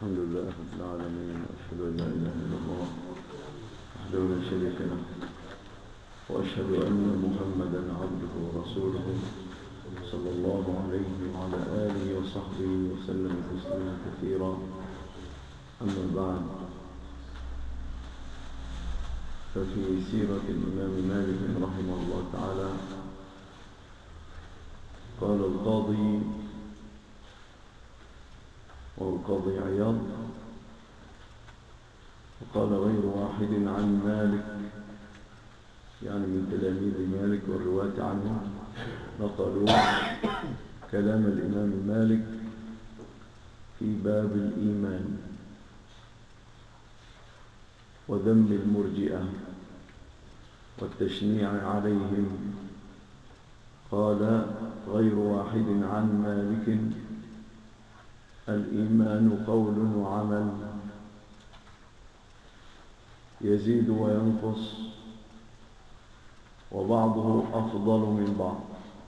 الحمد لله رب العالمين، وأشهد أن لا إله إلا الله وحده لا شريك له، وأشهد أن محمدا عبده ورسوله صلى الله عليه وعلى آله وصحبه وسلم تسليما كثيرا. أما بعد، ففي سيرة الإمام مالك رحمه الله تعالى قال القاضي والقاضي عياض، وقال غير واحد عن مالك، يعني من تلاميذ مالك والرواة عنه، نقلوا كلام الإمام مالك في باب الإيمان وذم المرجئة والتشنيع عليهم. قال غير واحد عن مالك: الإيمان قول وعمل، يزيد وينقص، وبعضه أفضل من بعض.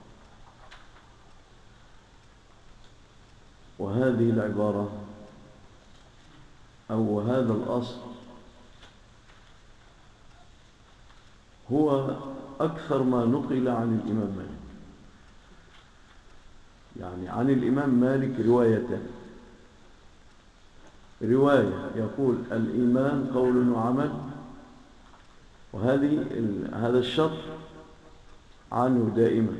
وهذه العبارة أو هذا الأصل هو أكثر ما نقل عن الإمام مالك، يعني عن الإمام مالك روايتان: رواية يقول الإيمان قول وعمل، هذا الشطر عنه دائما.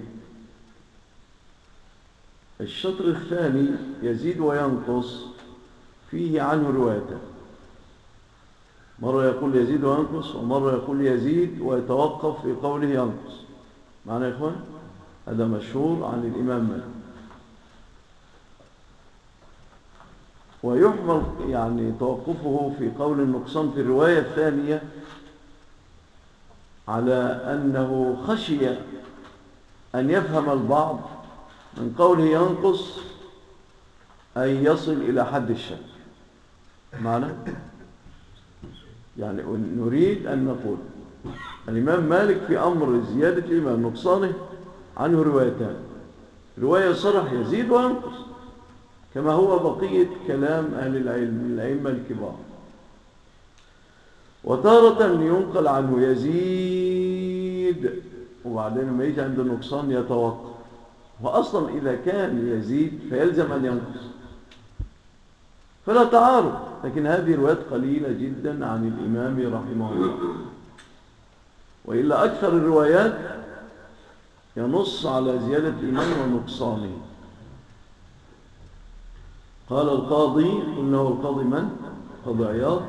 الشطر الثاني يزيد وينقص، فيه عنه روايتان: مرة يقول يزيد وينقص، ومرة يقول يزيد ويتوقف في قوله ينقص. معنى يا إخوان هذا مشهور عن الإمام مالك. ويحمل يعني توقفه في قول النقصان في الرواية الثانية على أنه خشي أن يفهم البعض من قوله ينقص أن يصل إلى حد الشك. معنى يعني نريد أن نقول الإمام مالك في أمر زيادة الإيمان نقصانه عنه روايتان: رواية صرح يزيد وينقص، كما هو بقية كلام أهل العلم الأئمة الكبار. وتارة ينقل عنه يزيد، وبعدين ما يجي عند النقصان يتوقف. وأصلا إذا كان يزيد فيلزم أن ينقص، فلا تعارض. لكن هذه الروايات قليلة جدا عن الإمام رحمه الله، وإلا أكثر الروايات ينص على زيادة الإيمان ونقصانه. قال القاضي، إنه القاضي من؟ قاضي عياض.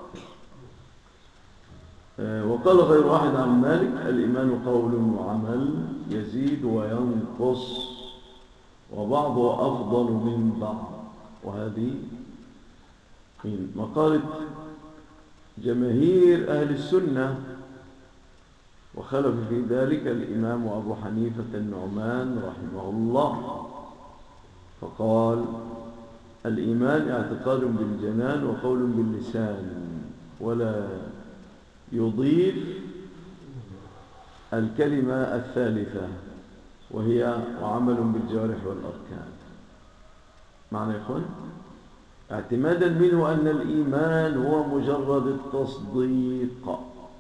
وقال غير واحد عن مالك: الإيمان قول وعمل، يزيد وينقص، وبعضه أفضل من بعض. وهذه من مقالة جماهير أهل السنة، وخلف في ذلك الإمام أبو حنيفة النعمان رحمه الله، فقال: الإيمان اعتقاد بالجنان وقول باللسان، ولا يضيف الكلمة الثالثة وهي وعمل بالجوارح والأركان. معنى يا إخوان اعتمادا منه أن الإيمان هو مجرد التصديق،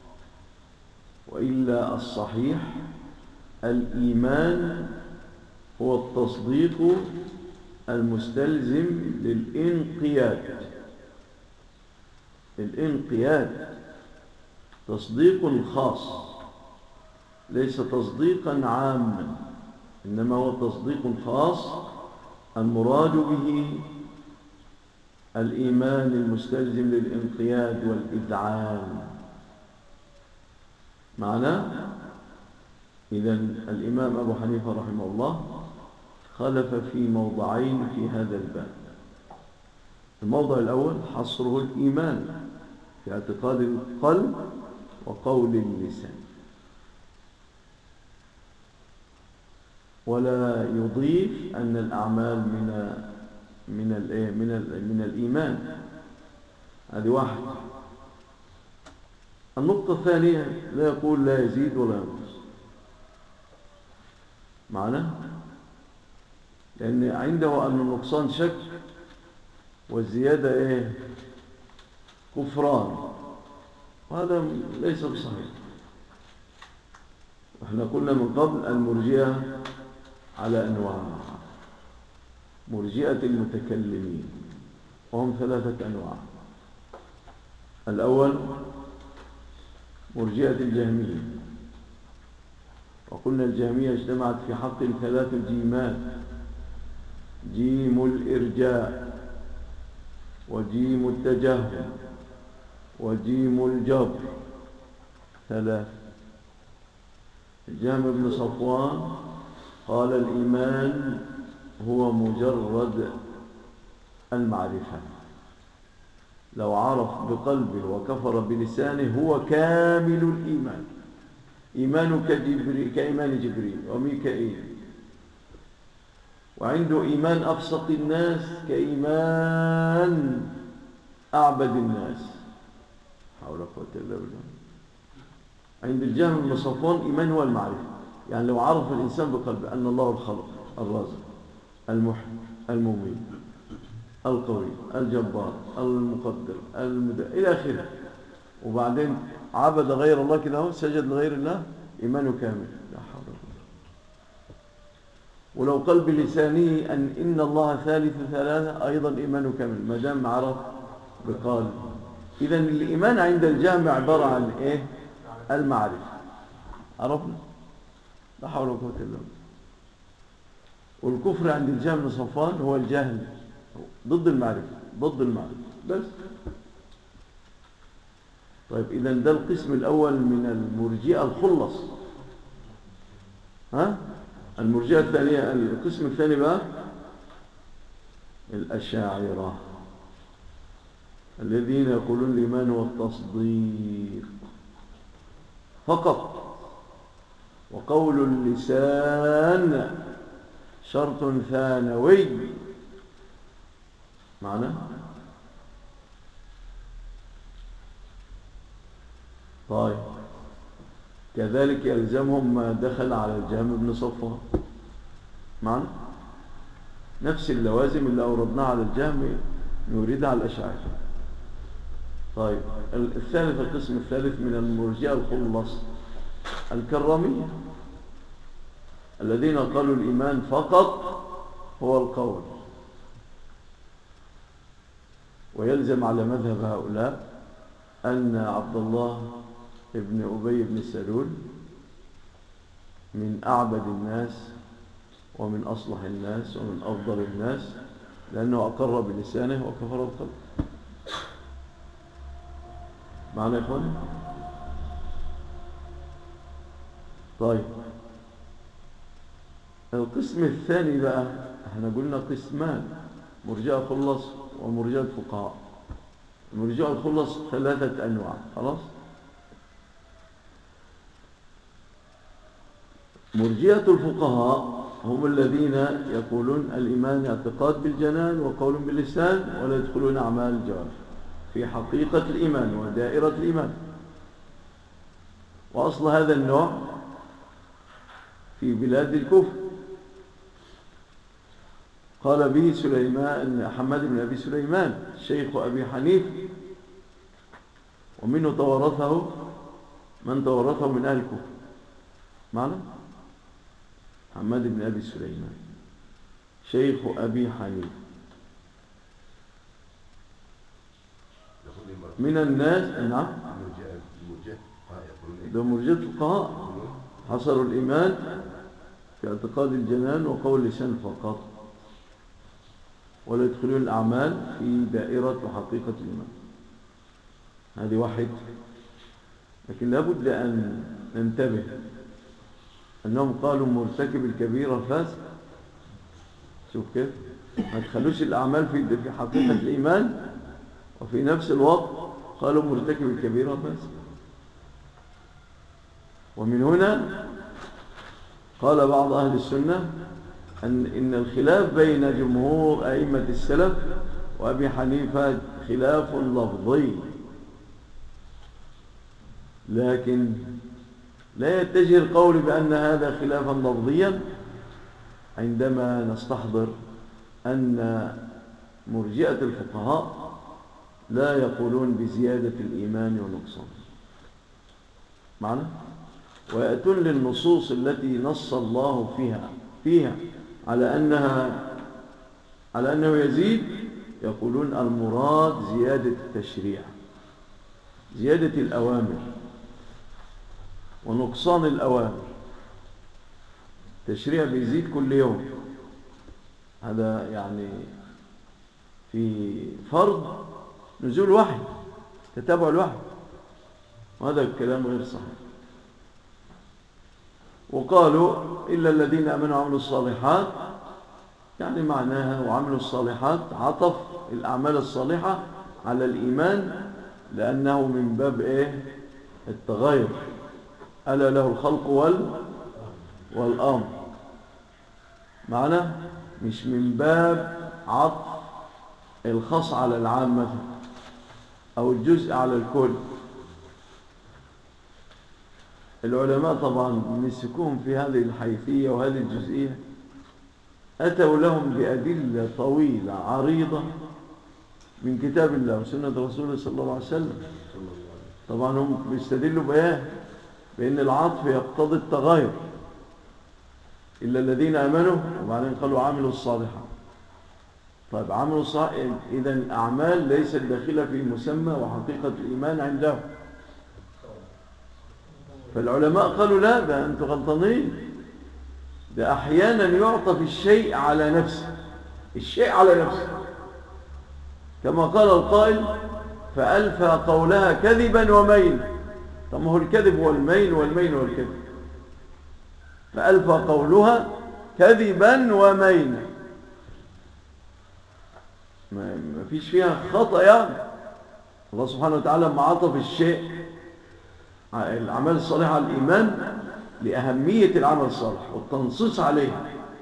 وإلا الصحيح الإيمان هو التصديق المستلزم للإنقياد، تصديق خاص، ليس تصديقا عاما، إنما هو تصديق خاص المراد به الإيمان المستلزم للإنقياد والإذعان. معناه إذن الإمام أبو حنيفة رحمه الله خلف في موضعين في هذا الباب. الموضع الأول حصره الإيمان في اعتقاد القلب وقول اللسان، ولا يضيف أن الأعمال من الإيمان. هذه واحد. النقطة الثانية: لا يقول لا يزيد ولا ينقص. معنى لأن عنده أن النقصان شك والزيادة إيه؟ كفران، وهذا ليس بصحيح. احنا قلنا من قبل المرجئة على أنواع: مرجئة المتكلمين، وهم 3 أنواع. الأول مرجئة الجهمية، وقلنا الجهمية اجتمعت في حق 3 جيمات: جيم الإرجاء، وجيم التجهم، وجيم الجبر، 3. الجهم بن صفوان قال الإيمان هو مجرد المعرفة، لو عرف بقلبه وكفر بلسانه هو كامل الإيمان، إيمانه كإيمان جبريل وميكائيل. وعنده إيمان أبسط الناس كإيمان أعبد الناس، حول قوة إلا بالله. عند الجهم بن صفوان إيمان هو المعرفة، يعني لو عرف الإنسان بقلبه أن الله الخالق الرازق المحيي المميت القوي الجبار المقدر إلى آخره، وبعدين عبد غير الله كده، سجد لغير الله، إيمانه كامل. لا حول ولا قوة. ولو قال بلسانه إن الله ثالث ثلاثة، أيضا إيمانه كامل ما دام عرف بقال. إذن الإيمان عند الجهم عبارة عن إيه؟ المعرفة. عرفنا؟ لا حول ولا قوة إلا بالله. والكفر عند الجهم بن صفوان هو الجهل، ضد المعرفة، ضد المعرفة بس. طيب إذن ده القسم الأول من المرجئة الخلص. ها؟ المرجئة الثانية، القسم الثاني بقى الأشاعرة، الذين يقولون الإيمان هو التصديق فقط، وقول اللسان شرط ثانوي. معنى طيب كذلك يلزمهم ما دخل على الجهم بن صفوان، معنى نفس اللوازم اللي أوردناها على الجهم نريدها على الأشاعرة. طيب الثالث، القسم الثالث من المرجئة الخلص الكرامية، الذين قالوا الإيمان فقط هو القول. ويلزم على مذهب هؤلاء أن عبد الله ابن أبي بن سلول من أعبد الناس ومن أصلح الناس ومن أفضل الناس، لأنه أقر بلسانه وكفر بقلبه. معنى يا إخواني؟ طيب القسم الثاني بقى، احنا قلنا قسمان: مرجئة خلص ومرجئة فقهاء. المرجئة الخلص 3 أنواع، خلاص. مرجئة الفقهاء هم الذين يقولون الإيمان اعتقاد بالجنان وقول باللسان، ولا يدخلون أعمال الجوارح في حقيقة الإيمان ودائرة الإيمان. وأصل هذا النوع في بلاد الكفر، قال به سليمان حماد بن أبي سليمان شيخ أبي حنيف، ومنه تورثه من تورثه من أهل الكفر. معنى حماد بن أبي سليمان شيخ أبي حنيف من الناس. نعم، ده مرجئة الفقهاء حصروا الإيمان في اعتقاد الجنان وقول اللسان فقط، ولا يدخلون الأعمال في دائرة وحقيقة الإيمان. هذه واحد. لكن لابد أن ننتبه أنهم قالوا مرتكب الكبيرة فاسق. شوف كيف ما تخلوش الأعمال في حقيقة الإيمان، وفي نفس الوقت قالوا مرتكب الكبيرة فاسق. ومن هنا قال بعض أهل السنة إن الخلاف بين جمهور أئمة السلف وأبي حنيفة خلاف لفظي، لكن لا يتجه القول بأن هذا خلافا لفظيا عندما نستحضر أن مرجئة الفقهاء لا يقولون بزيادة الإيمان ونقصانه، معنى ويأتون للنصوص التي نص الله فيها على أنه يزيد، يقولون المراد زيادة التشريع، زيادة الأوامر ونقصان الأوامر. التشريع بيزيد كل يوم، هذا يعني في فرض نزول وحي، تتابع الوحي، وهذا الكلام غير صحيح. وقالوا إلا الذين آمنوا وعملوا الصالحات، يعني معناها وعملوا الصالحات عطف الأعمال الصالحة على الإيمان، لأنه من باب التغير، ألا له الخلق والأمر، معنى مش من باب عطف الخاص على العام مثلا أو الجزء على الكل. العلماء طبعا مسكوهم في هذه الحيثية وهذه الجزئية، أتوا لهم بأدلة طويلة عريضة من كتاب الله وسنة رسوله صلى الله عليه وسلم. طبعا هم بيستدلوا بأن العطف يقتضي التغير، إلا الذين آمنوا، وبعدين قالوا عملوا الصالحات. طيب عملوا الصالحات، إذن الأعمال ليست داخلة في مسمى وحقيقة الإيمان عندهم. فالعلماء قالوا لا، ده أنتوا غلطانين، ده أحيانا يعطف الشيء على نفسه، الشيء على نفسه، كما قال القائل فألفى قولها كذبا ومين. طب ما هو الكذب هو المين والمين هو الكذب، فألفى قولها كذبا ومين، ما فيش فيها خطأ يعني. الله سبحانه وتعالى لما عطف الشيء الأعمال الصالحة على الإيمان لأهمية العمل الصالح والتنصيص عليه.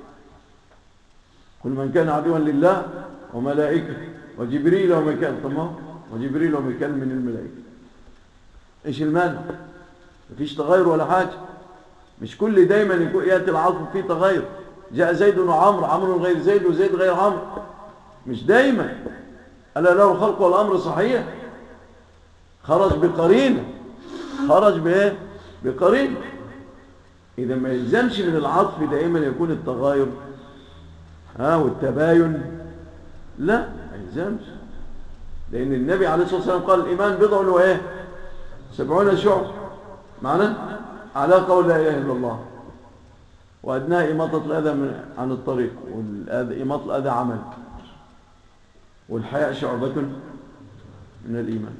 كل من كان عدوا لله وملائكة وجبريل وميكال، طبعا وجبريل وميكال من الملائكة، ايش المانع؟ مفيش تغير ولا حاجة، مش كل دايما يأتي العطف فيه تغير. جاء زيد وعمر، عمر غير زيد وزيد غير عمر، مش دايما. ألا له الخلق والأمر صحيح، خرج بقرينه، خرج بقرينه. إذا ما يلزمش من العطف دائما يكون التغاير والتباين، لا ما يلزمش، لأن النبي عليه الصلاة والسلام قال الإيمان بضع 70 شعب، معنى على قول لا إله إلا الله، وأدناها إماطة الأذى عن الطريق، وإماطة الأذى عمل، والحياء شعبة من الإيمان.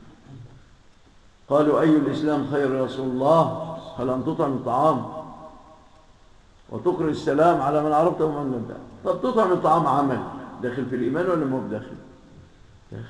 قالوا أي الإسلام خير يا رسول الله؟ قال أن تطعم الطعام وتقرئ السلام على من عرفته ومن لم تعرف. طب تطعم الطعام عمل داخل في الإيمان ولا مو بداخل؟ داخل.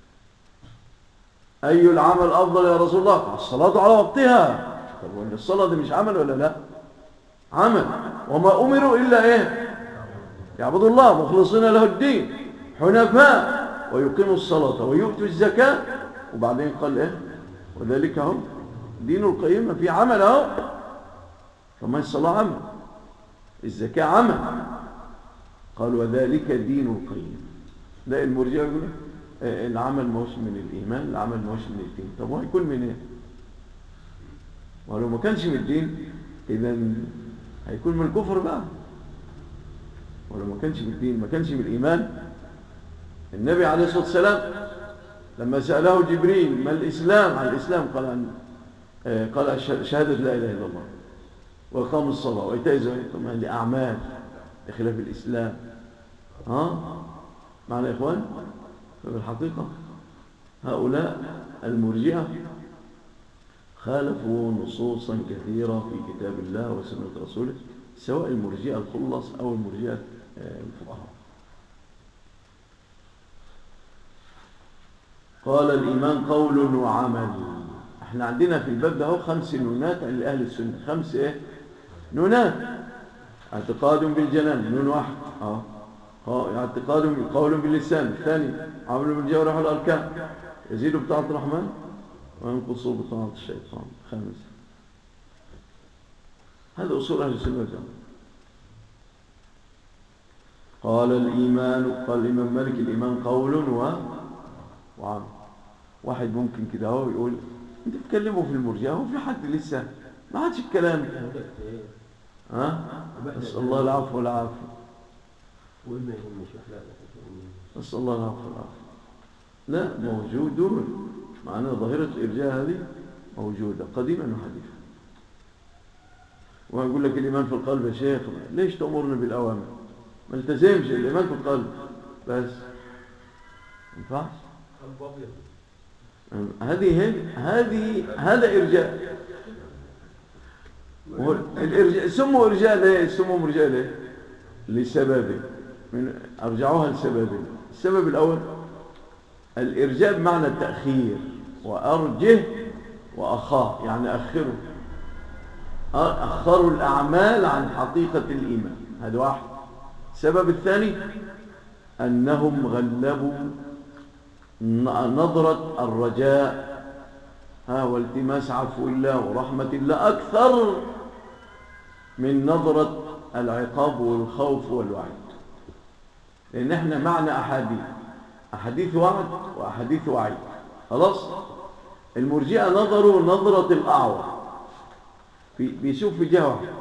أي العمل أفضل يا رسول الله؟ قال الصلاة على وقتها. طب وإن الصلاة دي مش عمل ولا لا؟ عمل. وما أمروا إلا يعبدوا الله مخلصين له الدين حنفاء ويقيموا الصلاة ويؤتوا الزكاة. وبعدين قال وذلك هم دين القيمة، في عمل فما الصلاة عمل، الزكاة عمل. قال وذلك دين القيمة. لا المرجئة يقول العمل موش من الإيمان، العمل موش من الدين. طب وهيكون من ايه؟ ولو ما كانش من الدين إذن هيكون من الكفر بقى. ولو ما كانش من الدين، ما كانش من الإيمان. النبي عليه الصلاة والسلام لما سأله جبريل ما الإسلام، عن الإسلام قال شهادة لا إله إلا الله وإقام الصلاة وإيتاء الزكاة. طب هذه أعمال بخلاف الإسلام. معنى يا إخوان، فبالحقيقة هؤلاء المرجئة خالفوا نصوصا كثيرة في كتاب الله وسنة رسوله، سواء المرجئة الخلص أو المرجئة الفقهاء. قال الإيمان قول وعمل. احنا عندنا في الباب ده 5 نونات عند أهل السنة، 5 نونات. اعتقاد بالجنان، نون واحد. اعتقاد قول باللسان، الثاني عمل بالجوارح والأركان، يزيد بطاعة الرحمن وينقص بطاعة الشيطان، 5. هذا أصول أهل السنة والجماعة. قال الإمام مالك الإيمان قول وعمل. واحد ممكن كده هو يقول انت بتكلموا في المرجئة، هو في حد لسه ما عادش الكلام؟ ها؟ نسأل الله العفو والعافية. نسأل الله العفو والعافية. لا، موجودون معنا. ظاهرة الإرجاء هذه موجودة قديما وحديثا. ويقول لك الإيمان في القلب يا شيخ، ليش تأمرنا بالأوامر؟ ما التزمش الإيمان في القلب بس، ما ينفعش. هذا إرجاء. الإرجاء سموا إرجاء ليه؟ سموا مرجاء ليه؟ لسبب، أرجعوها لسببين. السبب الأول الإرجاء بمعنى التأخير، وأرجه وأخاه يعني أخره، أخروا الأعمال عن حقيقة الإيمان. هذا واحد. السبب الثاني أنهم غلبوا نظرة الرجاء والتماس عفو الله ورحمة الله أكثر من نظرة العقاب والخوف والوعيد. لأن احنا معنا أحاديث وعد وأحاديث وعيد. خلاص. المرجئة نظروا نظرة الأعور، بيشوف في جهة واحدة،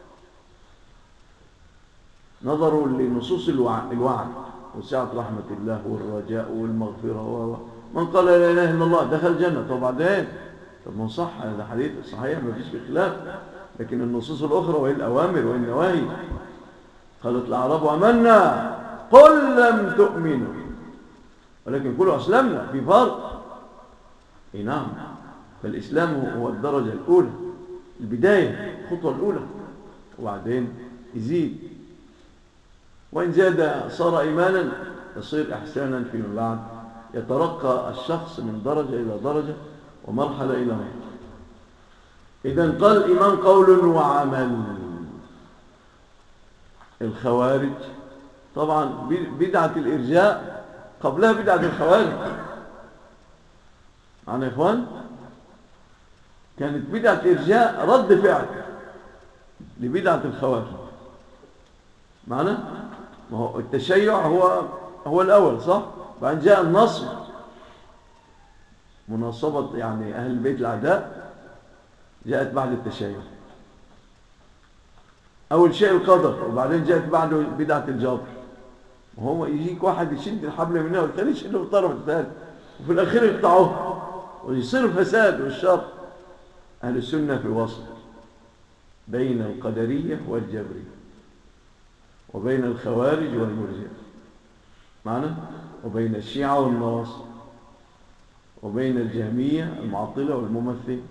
نظروا لنصوص الوعد وسعة رحمة الله والرجاء والمغفرة. من قال لا إله إلا الله دخل الجنة. طب بعدين، طب ما صح، هذا حديث صحيح ما فيش بخلاف. لكن النصوص الأخرى وهي الأوامر والنواهي، قالت الأعراب آمنا قل لم تؤمنوا ولكن قولوا أسلمنا. في فرق. نعم. فالإسلام هو الدرجة الأولى، البداية، الخطوة الأولى، وبعدين يزيد. وإن زاد صار إيمانا، يصير إحسانا فيما بعد، يترقى الشخص من درجة إلى درجة ومرحلة إلى مرحلة. إذن قال إيمان قول وعمل. الخوارج طبعا بدعة الإرجاء قبلها بدعة الخوارج. معنا يا إخوان؟ كانت بدعة الإرجاء رد فعل لبدعة الخوارج. معنا؟ ما هو التشيع هو الأول، صح؟ بعدين جاء النصب، مناصبة يعني أهل البيت الأعداء، جاءت بعد التشيع. أول شيء القدر، وبعدين جاءت بعده بدعة الجبر. وهو يجيك واحد يشد الحبل منها والثاني يشده بالطرف الثاني، وفي الأخير يقطعوه ويصير فساد والشر. أهل السنة في وسط بين القدرية والجبرية، وبين الخوارج والمرجئة، معنا، وبين الشيعة والنواصب، وبين الجهمية المعطلة والممثلة.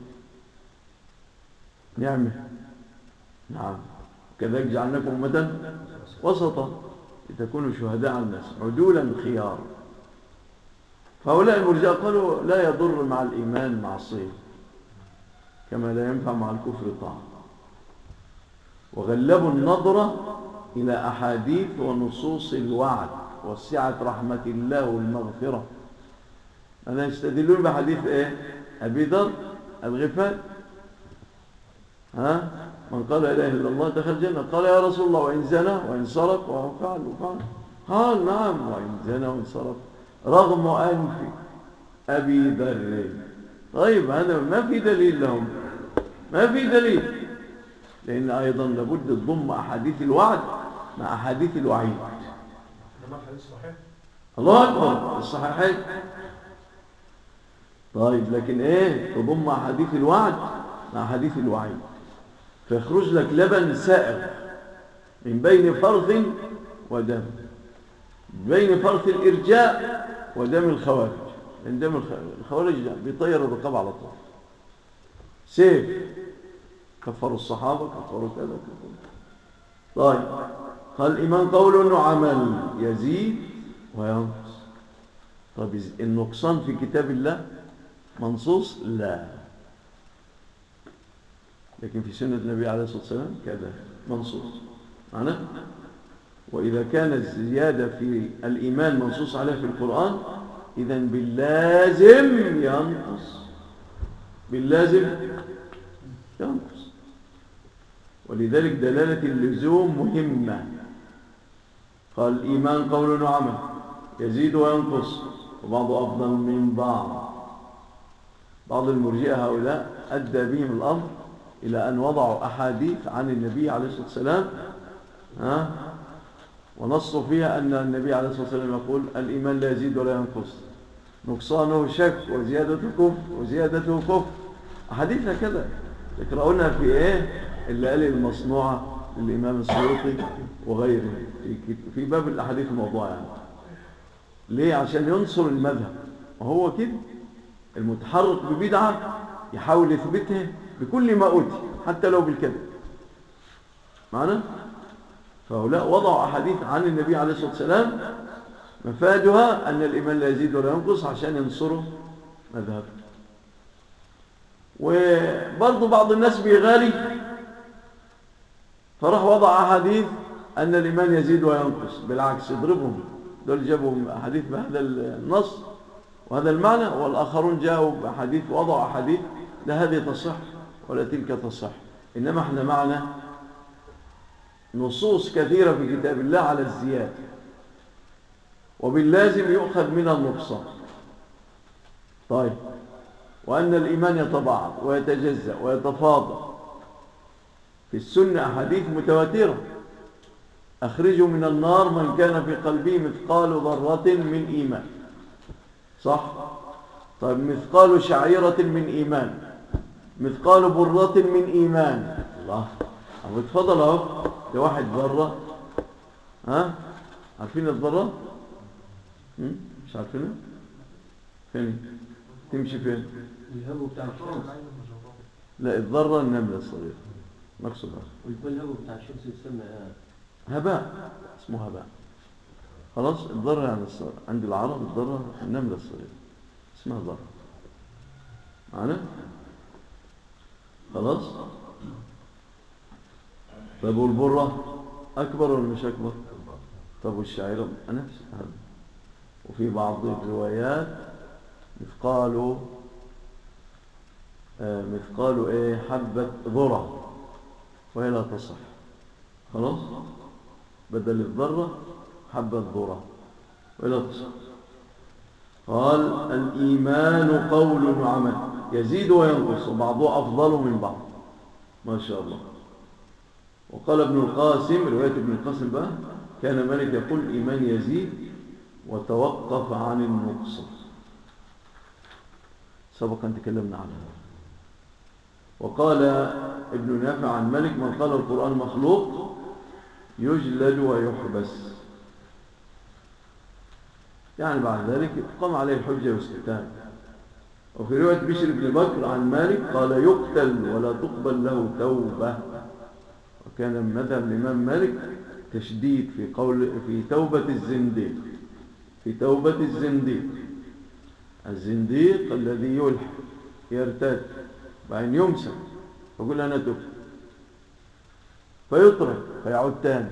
نعمة. نعم. كذلك جعلناكم أمة وسطا لتكونوا شهداء على الناس عدولا خيارا. فهؤلاء المرجئة قالوا لا يضر مع الإيمان معصية كما لا ينفع مع الكفر طاعة، وغلبوا النظرة إلى أحاديث ونصوص الوعد وسعة رحمة الله والمغفرة. أنا يستدلون بحديث إيه؟ أبي ذر الغفاري، من قال لا إله إلا الله دخل الجنة. قال يا رسول الله وإن زنى وإن سرق وفعل. قال نعم وإن زنى وإن سرق رغم أنف أبي ذر. طيب هذا ما في دليل لهم، ما في دليل، لأن أيضا لابد تضم أحاديث الوعد مع أحاديث الوعيد. الله أكبر، الصحيحين. طيب لكن إيه؟ تضم أحاديث الوعد مع أحاديث الوعيد، فيخرج لك لبن سائغ من بين فرث ودم، بين فرث الإرجاء ودم الخوارج. من دم الخوارج بيطير الرقاب على طول، سيف، كفروا الصحابة، كفروا كذا كفروا. طيب قال الإيمان قول وعمل، يزيد وينقص. طيب النقصان في كتاب الله منصوص؟ لا، لكن في سنة النبي عليه الصلاة والسلام كذا منصوص. معنى وإذا كانت الزيادة في الإيمان منصوص عليها في القرآن، إذن باللازم ينقص، باللازم ينقص. ولذلك دلالة اللزوم مهمة. قال الإيمان قول وعمل يزيد وينقص وبعضه أفضل من بعض. بعض المرجئة هؤلاء أدى بهم الأمر إلى أن وضعوا أحاديث عن النبي عليه الصلاة والسلام ونصوا فيها أن النبي عليه الصلاة والسلام يقول الإيمان لا يزيد ولا ينقص، نقصانه شك وزيادته كفر وزيادته كفر. أحاديث هكذا يقرؤونها في الليالي المصنوعة للإمام السيوطي وغيره في باب الأحاديث الموضوع يعني. ليه؟ عشان ينصر المذهب. وهو كده المتحرك ببدعة يحاول يثبتها بكل ما أوتي حتى لو بالكذب. معنا؟ فهؤلاء وضعوا أحاديث عن النبي عليه الصلاة والسلام مفادها أن الإيمان لا يزيد ولا ينقص عشان ينصروا مذهب. وبرضو بعض الناس بيغالي فراح وضع أحاديث أن الإيمان يزيد وينقص، بالعكس يضربهم. دول جابوا أحاديث بهذا النص وهذا المعنى، والآخرون جاءوا بأحاديث وضعوا أحاديث لا هذه تصح ولا تلك تصح. إنما احنا معنا نصوص كثيرة في كتاب الله على الزيادة، وباللازم يؤخذ من النقصان. طيب، وأن الإيمان يتباعد ويتجزأ ويتفاضل. في السنة أحاديث متواترة: أخرجوا من النار من كان في قلبه مثقال ذرة من إيمان. صح؟ طيب، مثقال شعيرة من إيمان، مثقال برة من إيمان. الله، أبو اتفضل أهو، ده واحد ذرة. عارفين الذرة؟ مش عارفينها؟ فين؟ تمشي فين؟ الهبو بتاع الشمس. لا، الذرة النملة الصغيرة مقصودها. ويكون الهبو بتاع الشمس يسمى هباء، اسمه هباء. خلاص، الذرة يعني عند العرب الذرة النملة الصغيرة اسمها ذرة. معنا؟ خلاص. طب والبرة أكبر ولا مش أكبر؟ طب والشعيرة نفس هذا. وفي بعض الروايات مثقال حبة ذرة، وهي لا تصح. خلاص، بدل الذرة حبة ذرة وهي لا تصح. قال الإيمان قول وعمل يزيد وينقص وبعضه أفضل من بعض. ما شاء الله. وقال ابن القاسم، رواية ابن القاسم بقى، كان مالك يقول الإيمان يزيد وتوقف عن النقص. سبقا تكلمنا عنها. وقال ابن نافع عن مالك: من قال القرآن مخلوق يجلد ويحبس. يعني بعد ذلك قام عليه الحجة واستتاب. وفي رواية بشر بن بكر عن مالك قال: يقتل ولا تقبل له توبة. وكان من مذهب الإمام مالك تشديد في توبة الزنديق. في توبة الزنديق، الزنديق الذي يلحق يرتد بعدين يمسك يقول أنا تبت، فيترك فيعود تاني.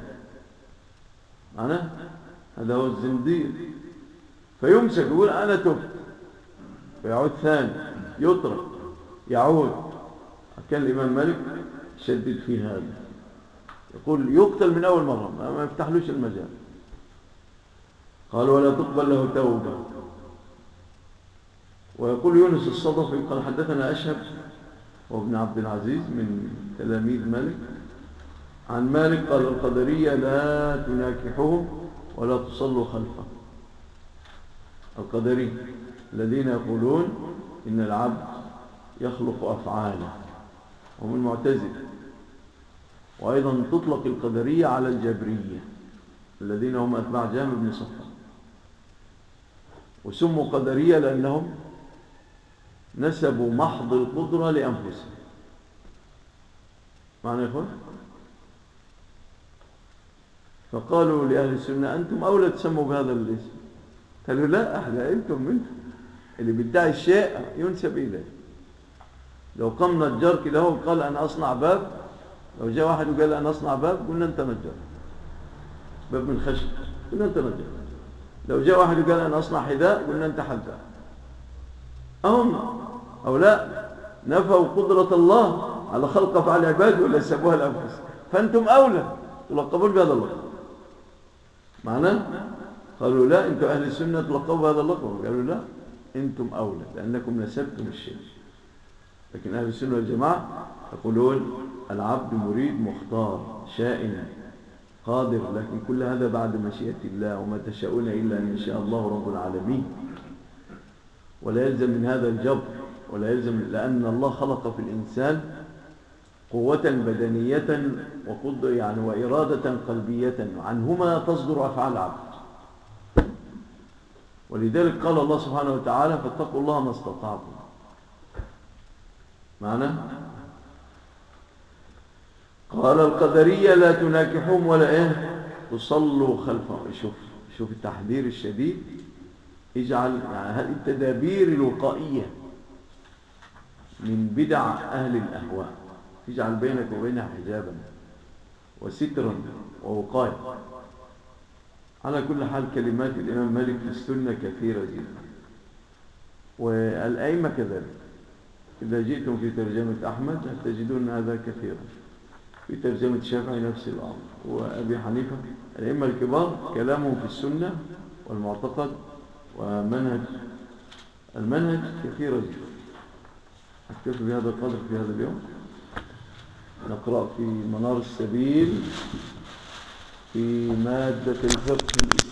هذا هو الزنديق. فيمسك يقول أنا تبت، فيعود ثاني، يترك، يعود. كان الإمام مالك شدد في هذا، يقول يقتل من أول مرة، ما يفتحلوش المجال. قال: ولا تقبل له توبة. ويقول يونس الصدفي قال: حدثنا أشهب وابن عبد العزيز من تلاميذ مالك عن مالك قال: القدرية لا تناكحهم ولا تصلوا خلفه. القدرية الذين يقولون إن العبد يخلق أفعاله، وهم المعتزلة. وأيضا تطلق القدرية على الجبرية الذين هم أتباع جهم بن صفوان، وسموا قدرية لأنهم نسبوا محض القدرة لأنفسهم. معنى يا إخوان؟ فقالوا لأهل السنة: أنتم أولى تسموا بهذا الاسم. قالوا: لا، احنا أنتم منه، اللي بيدعي الشيء ينسب إليه. لو قام نجار كده هو قال أنا أصنع باب، لو جاء واحد وقال أنا أصنع باب قلنا أنت نجار، باب من خشب، قلنا أنت نجار. لو جاء واحد وقال أنا أصنع حذاء قلنا أنت حذاء. أو لا نفوا قدرة الله على خلق أفعال العباد ولا سبوها لأنفسهم، فأنتم أولى تلقبون بهذا الله. معنا؟ قالوا لا، أنتم أهل السنة تلقوا بهذا اللقب. قالوا لا، أنتم أولى لأنكم نسبتم الشيء. لكن أهل السنة والجماعة يقولون العبد مريد مختار شائن قادر، لكن كل هذا بعد مشيئة الله، وما تشاءون إلا أن يشاء الله رب العالمين. ولا يلزم من هذا الجبر، ولا يلزم، لأن الله خلق في الإنسان قوة بدنية يعني وإرادة قلبية، عنهما تصدر أفعال العبد. ولذلك قال الله سبحانه وتعالى فاتقوا الله ما استطعتم. معنى قال القدرية لا تناكحوهم ولا تصلوا خلفهم. شوف التحذير الشديد. اجعل يعني هذه التدابير الوقائية من بدع أهل الأهواء، اجعل بينك وبينها حجابا وسترا ووقاية. على كل حال كلمات الإمام مالك في السنة كثيرة جدا، والأئمة كذلك. إذا جئتم في ترجمة أحمد تجدون هذا كثيرا، في ترجمة الشافعي نفس الأمر، وأبي حنيفة. الأئمة الكبار كلامهم في السنة والمعتقد ومنهج المنهج كثيرة جدا. أكتفي بهذا القدر في هذا اليوم. نقرأ في منار السبيل في مادة الفقه